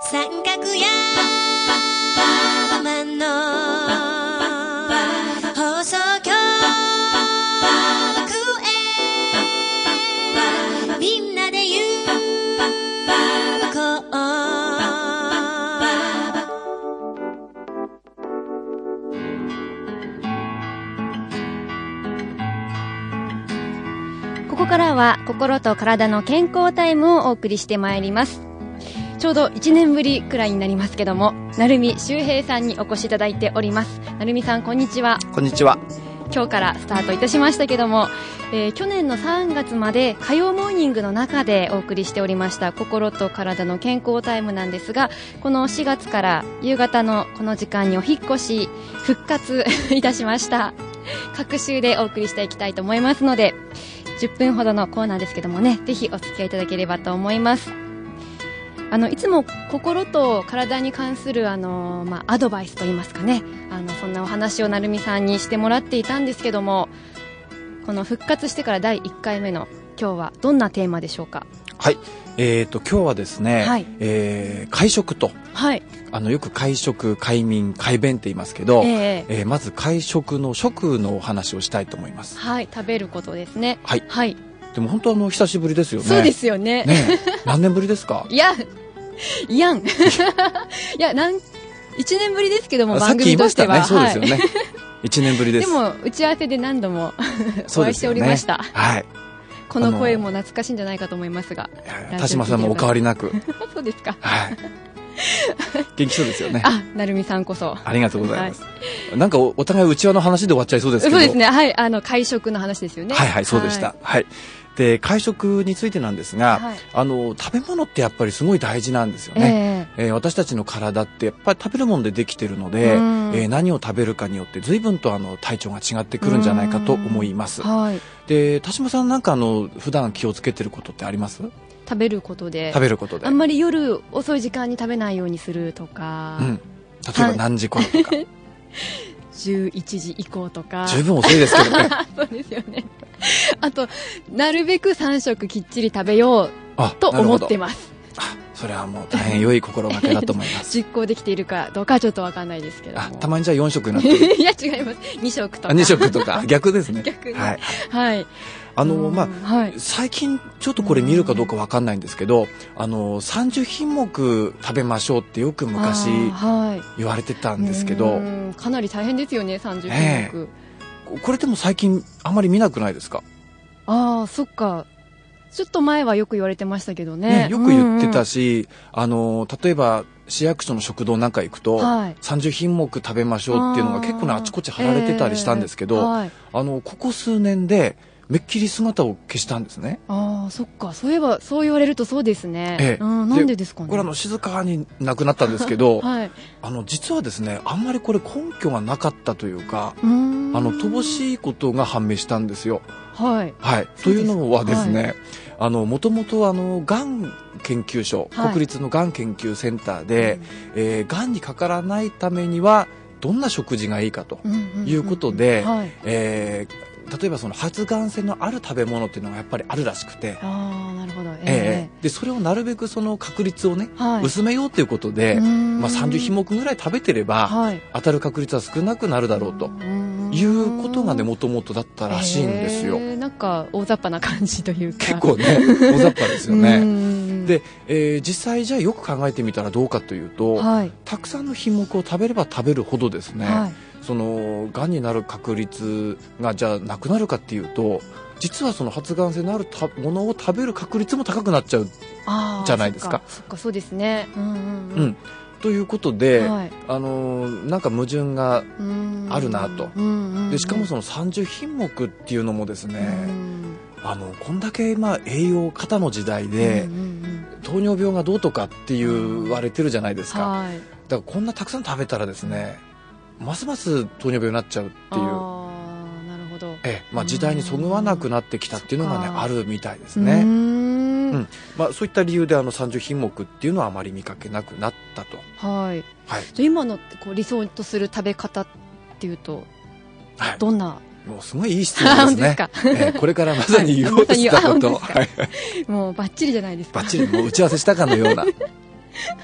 三角山の放送局へみんなで行こう。 ここからは心と体の健康タイムをお送りしてまいります。ちょうど1年ぶりくらいになりますけども、成海周平さんにお越しいただいております。成海さん、こんにちは。 こんにちは。 今日からスタートいたしましたけども、去年の3月まで火曜モーニングの中でお送りしておりました心と体の健康タイムなんですが、この4月から夕方のこの時間にお引っ越し復活いたしました。各週でお送りしていきたいと思いますので、10分ほどのコーナーですけどもね、ぜひお付き合いいただければと思います。いつも心と体に関するアドバイスといいますかね、そんなお話を成海さんにしてもらっていたんですけども、この復活してから第1回目の今日はどんなテーマでしょうか。 はい、今日はですね、はい、会食と、はい、よく会食、会眠、会弁って言いますけど、まず会食の食のお話をしたいと思います。はい、 食べることですね。はい、はい、 でも本当久しぶりですよね。 そうですよね。 何年ぶりですか？ いや1年ぶりですけども、番組としては。 さっき言いましたね。そうですよね。1年ぶりです。 でも打ち合わせで何度もお会いしておりました。はい。この声も懐かしいんじゃないかと思いますが、 田島さんもお変わりなく。 そうですか。 はい。元気そうですよね。 あ、成海さんこそ。 ありがとうございます。なんかお互い内輪の話で終わっちゃいそうですけど。 そうですね。はい、会食の話ですよね。 はいはい、そうでした。はい。で、会食についてなんですが、はい、食べ物ってやっぱりすごい大事なんですよね。私たちの体ってやっぱり食べるものでできてるので、何を食べるかによって随分と体調が違ってくるんじゃないかと思います。はい、で、田島さんなんか普段気をつけてることってあります？ 食べることで。あんまり夜遅い時間に食べないようにするとか。 例えば何時頃とか。 11時以降とか。 十分遅いですけどね。 そうですよね。あと、なるべく3食きっちり食べようと思ってます。 それはもう大変良い心がけだと思います。 実行できているかどうかはちょっとわかんないですけども。 たまにじゃあ4食になってる。 いや違います。2食とか。 2食とか。逆ですね。 逆に。 はい。 はい。 最近ちょっとこれ見るかどうかわかんないんですけど、30品目食べましょうってよく昔言われてたんですけど、 かなり大変ですよね、30品目。 これでも最近あんまり見なくないですか？ ああ、そっか。ちょっと前はよく言われてましたけどね。 よく言ってたし、例えば市役所の食堂なんか行くと、30品目食べましょうっていうのが結構あちこち貼られてたりしたんですけど、ここ数年でめっきり姿を消したんですね。 ああ、そっか。そういえばそう言われるとそうですね。なんでですかね。 これ静かになくなったんですけど、実はですね、あんまりこれ根拠がなかったというか、乏しいことが判明したんですよ。はい。はい。というのはですね、もともとがん研究所、国立のがん研究センターで、がんにかからないためにはどんな食事がいいかということで、例えば発がん性のある食べ物っていうのがやっぱりあるらしくて、 なるほど。 でそれをなるべく確率をね、薄めようということで、30品目ぐらい食べてれば、当たる確率は少なくなるだろうということがね、もともとだったらしいんですよ。 なんか大雑把な感じというか、 結構ね大雑把ですよね。で、実際じゃあよく考えてみたらどうかというと、たくさんの品目を食べれば食べるほどですね、がんになる確率がじゃあなくなるかっていうと、実は発がん性のあるものを食べる確率も高くなっちゃうじゃないですか。 そっか、そうですね。 ということで、なんか矛盾があるなと。でしかも30品目っていうのもですね、こんだけ栄養過多の時代で、糖尿病がどうとかって言われてるじゃないですか。だからこんなたくさん食べたらですね、ますます糖尿病になっちゃうっていう。なるほど。 時代にそぐわなくなってきたっていうのがね、あるみたいですね。そういった理由で30品目っていうのはあまり見かけなくなったと。 はい。じゃ今の理想とする食べ方っていうと、どんな？ もうすごいいい質問ですね。これからまさに言おうとしたこと。 もうバッチリじゃないですか。 バッチリ、もう打ち合わせしたかのような。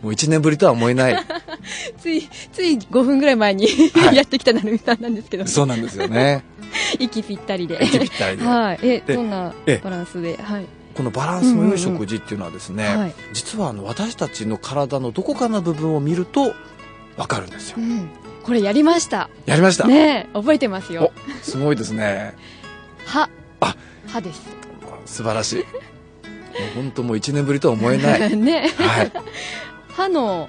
もう1年ぶりとは思えないつい5分ぐらい前に、はい、やってきた成美さんなんですけど、 そうなんですよね。 息ぴったりで、 息ぴったりで、 はい、どんなバランスで、はい、 このバランスの良い食事っていうのはですね、はい、実は私たちの体のどこかの部分を見ると分かるんですよ、 これやりました。 やりましたね、覚えてますよ。 すごいですね。 歯です。 素晴らしい。もう本当もう1年ぶりとは思えないね、 はい、 歯の、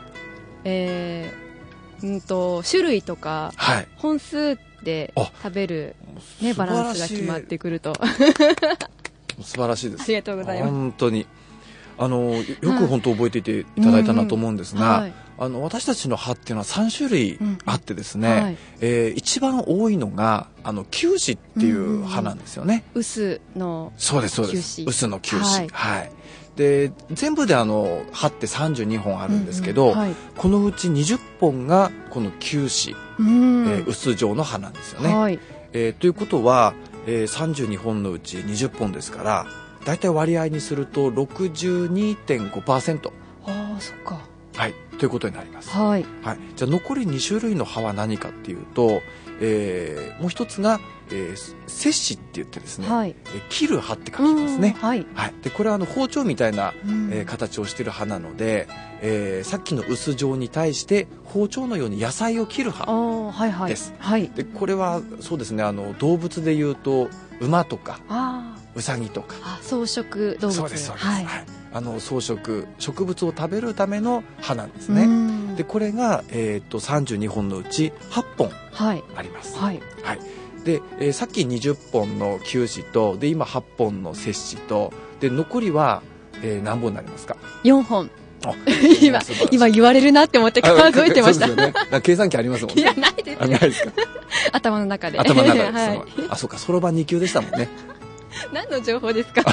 種類とか、はい、本数で食べる、ね、バランスが決まってくると素晴らしいです。 ありがとうございます。 本当によく本当覚えていていただいたなと思うんですが、私たちの歯っていうのは3種類あってですね、一番多いのが臼歯っていう歯なんですよね。 臼のそうですそうです。臼の臼歯、はい、で全部で歯って32本あるんですけど、このうち20本がこの臼歯、臼状の歯なんですよね。ということは、32本のうち20本ですからだいたい割合にすると 62.5%。 ああ、そっか。 はい、ということになります。 はい、 はい、じゃあ残り2種類の歯は何かっていうと、もう一つが、切歯って言ってですね、はい、切る歯って書きますね。はいはい、でこれは包丁みたいな、形をしている歯なので、さっきの臼状に対して包丁のように野菜を切る歯です。はいはい、でこれはそうですね、動物でいうと馬とかウサギとか草食動物。 そうですそうです、はいはい、草食植物を食べるための歯なんですね。でこれが、32本のうち8本あります。はいはいはい、で、さっき20本の臼歯とで今8本の切歯とで残りは、何本になりますか ？4本。今言われるなって思って数えてました。 そうですよね。計算機ありますもんね。 いや、ないですね。 ないですか。 頭の中で。 頭の中で。 はい、 そうか、そろばん2級でしたもんね。 何の情報ですか？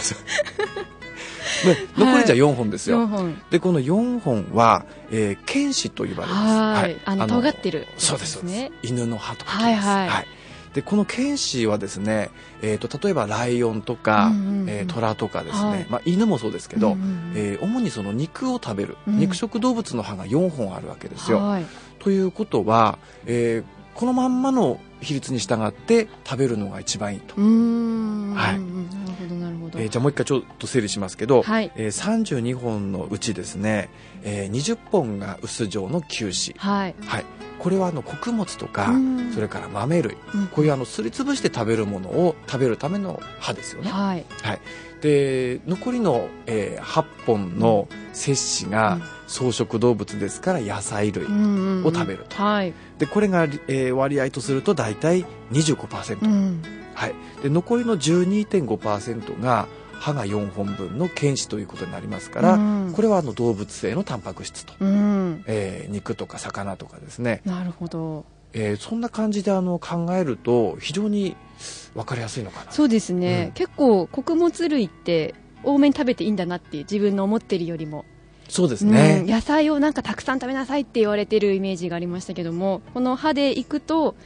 残りじゃ4本ですよ。 4本でこの4本は、犬歯と呼ばれます。 はい、尖ってる、 そうですそうです。犬の歯とか。 はいはい。 はい、でこの犬歯はですね、例えばライオンとか、虎とかですね、犬もそうですけど、主にその肉を食べる、肉食動物の歯が4本あるわけですよ。はい、ということは、このまんまの比率に従って食べるのが一番いいと。はい、 なるほどなるほど。 じゃあもう一回ちょっと整理しますけど、はい、32本のうちですね、20本が臼状の臼歯、はいはい、これは穀物とかそれから豆類、こういうすりつぶして食べるものを食べるための歯ですよね。はいはい、で残りの、8本の切歯が草食動物ですから野菜類を食べると。はい、でこれが、割合とすると大体 25%、はい、で残りの 12.5% が歯が4本分の犬歯ということになりますから、これは動物性のタンパク質と、肉とか魚とかですね。 なるほど。 そんな感じで考えると非常に分かりやすいのかな。 そうですね、結構穀物類って多めに食べていいんだなっていう自分の思ってるよりも。 そうですね、 野菜をなんかたくさん食べなさいって言われてるイメージがありましたけども、この歯でいくと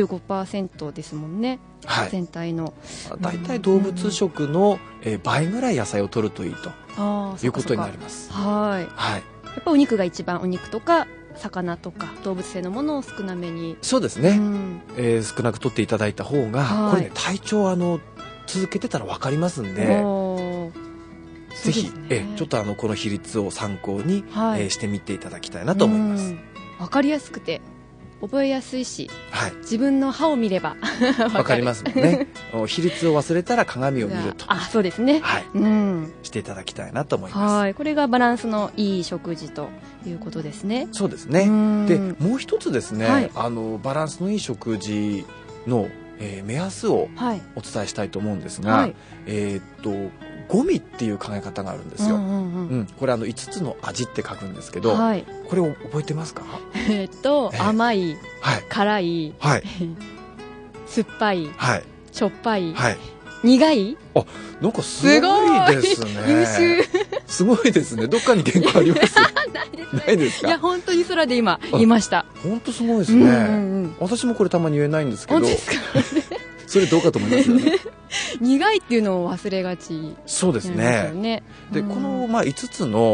25% ですもんね、はい、全体のだいたい動物食の、倍ぐらい野菜を取るといいということになります。はい、はい、 やっぱお肉が一番、お肉とか魚とか動物性のものを少なめに。 そうですね、少なく取っていただいた方が、これね体調続けてたら分かりますんで、ぜひ、ちょっとこの比率を参考に、してみていただきたいなと思います。 分かりやすくて覚えやすいし、はい、自分の歯を見れば分かりますもんね。比率を忘れたら鏡を見ると。 そうですね、はい、 していただきたいなと思います。 はい、これがバランスのいい食事ということですね。 そうですね。でもう一つですね、はい、バランスのいい食事の、目安をお伝えしたいと思うんですが、はい、5味っていう考え方があるんですよ。これ5つの味って書くんですけど、はい、これを覚えてますか？ 甘い、はい、辛い、はい、酸っぱい、はい、しょっぱい、はい、苦い。 なんかすごいですね。 優秀。 すごいですね。どっかに原稿あります？ないですか？ いや本当に空で今言いました。 本当すごいですね。私もこれたまに言えないんですけど。本当ですか？それどうかと思いますよね。 苦いっていうのを忘れがち。 そうですね。でこの5つの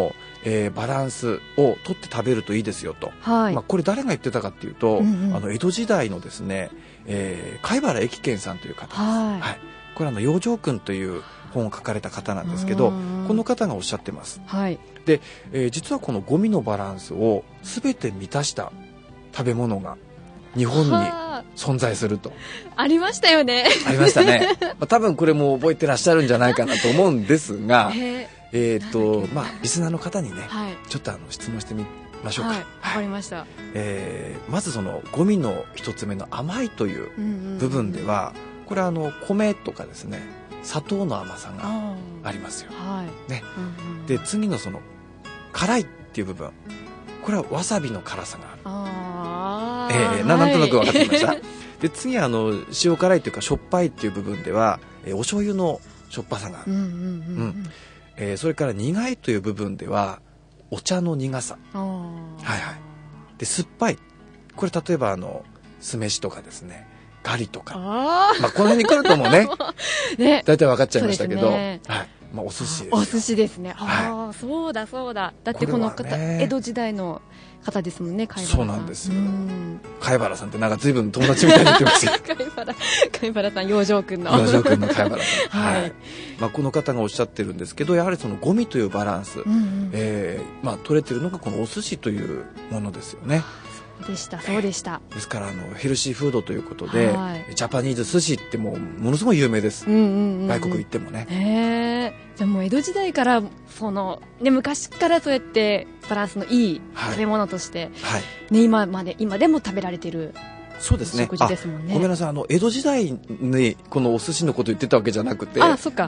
バランスをとって食べるといいですよと、これ誰が言ってたかっていうと、江戸時代のですね、貝原益賢さんという方です。これ養生訓という本を書かれた方なんですけど、この方がおっしゃってます。で、実はこのゴミのバランスを全て満たした食べ物が日本に存在すると。 ありましたよね。 ありましたね。多分これも覚えてらっしゃるんじゃないかなと思うんですが、リスナーの方にね、ちょっと質問してみましょうか。 わかりました。 まずそのゴミの一つ目の甘いという部分では、これは米とかですね、砂糖の甘さがありますよ。ね。で、次のその辛いっていう部分、これはわさびの辛さがある。なんとなく分かってきました。で、次は塩辛いというかしょっぱいっていう部分では、お醤油のしょっぱさがある。それから苦いという部分ではお茶の苦さ。で、酸っぱい。これ例えば酢飯とかですね、ガリとか、この辺に来るともうね、大体分かっちゃいましたけど、お寿司ですよ。 お寿司ですね。そうだそうだ。だってこの方、江戸時代の方ですもんね、貝原さん。 そうなんですよ。貝原さんってなんか随分友達みたいに言ってますよ。 貝原さん、養生君の。 養生君の貝原さん。この方がおっしゃってるんですけど、やはりそのゴミというバランス、取れてるのがこのお寿司というものですよね。 そうでした。 ですからヘルシーフードということで、ジャパニーズ寿司ってものすごい有名です。外国行ってもね。 じゃあもう江戸時代から昔からそうやってバランスのいい食べ物として、今でも食べられてる。 そうですね。 食事ですもんね。 ごめんなさい、江戸時代にこのお寿司のこと言ってたわけじゃなくて、 そっか。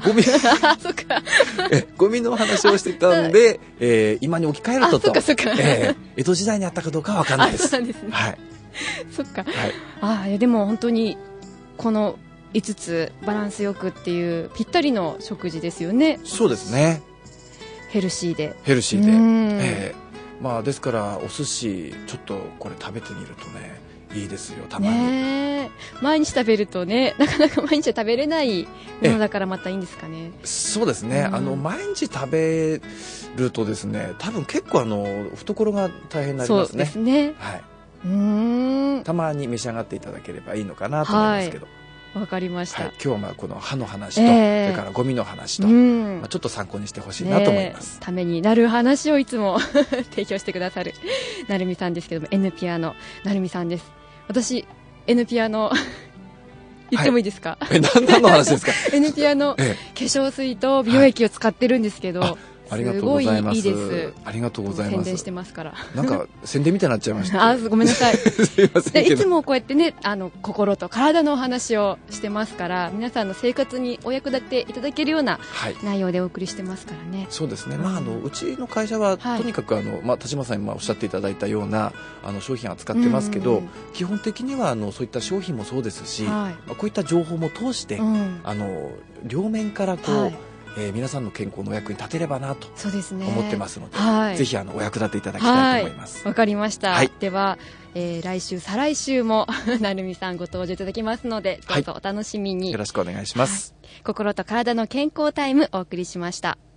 ゴミの話をしてたんで、今に置き換えるとと。 そっか。 江戸時代にあったかどうかは分かんないです。 そうなんですね。そっか。でも本当にこの5つバランスよくっていうぴったりの食事ですよね。そうですね。ヘルシーで。ですからお寿司ちょっとこれ食べてみるとね、いいですよ、たまに。 毎日食べるとね、なかなか毎日は食べれないものだからまたいいんですかね。 そうですね。毎日食べるとですね、多分結構懐が大変になりますね。そうですね。たまに召し上がっていただければいいのかなと思いますけど。 わかりました。 今日はこの歯の話と、それからゴミの話と、ちょっと参考にしてほしいなと思います。 ためになる話をいつも提供してくださるなるみさんですけども、Nピアのなるみさんです。私 Nピアの言ってもいいですか？ 何の話ですか？ Nピアの化粧水と美容液を使ってるんですけど、 ありがとうございます。 すごいいいです。 ありがとうございます。 宣伝してますから。 なんか宣伝みたいになっちゃいました。 ごめんなさい。 すいませんけど。 いつもこうやってね、心と体のお話をしてますから、皆さんの生活にお役立ていただけるような内容でお送りしてますからね。 そうですね。うちの会社はとにかく田島さんにおっしゃっていただいたような商品を扱ってますけど、基本的にはそういった商品もそうですし、こういった情報も通して両面から皆さんの健康のお役に立てればなと思ってますので、ぜひお役立ていただきたいと思います。 わかりました。では、来週再来週もなるみさんご登場いただきますので、どうぞお楽しみに。 よろしくお願いします。 心と体の健康タイムお送りしました。